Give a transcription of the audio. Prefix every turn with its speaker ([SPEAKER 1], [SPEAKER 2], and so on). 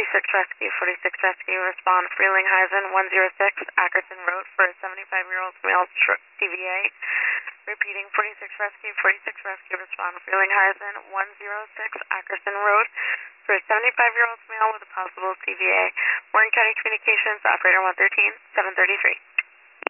[SPEAKER 1] Rescue, 46 Rescue, respond Frelinghuysen 106 Ackerson Road for a 75-year-old male CVA. Repeating 46 Rescue, respond Frelinghuysen 106 Ackerson Road for a 75-year-old male with a possible CVA. Warren County Communications, operator 113, 733.